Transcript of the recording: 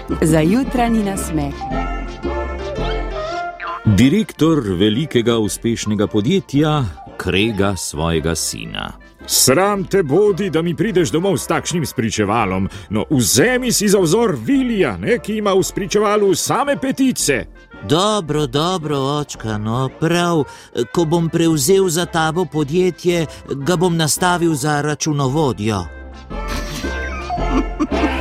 Za jutranji nasmeh. Direktor velikega uspešnega podjetja krega svojega sina. Sram te bodi, da mi prideš domov s takšnim spričevalom. No, vzemi si za vzor Vilija, ki ima v spričevalu same petice. Dobro, očka, no prav, ko bom prevzel za tabo podjetje, ga bom nastavil za računovodjo.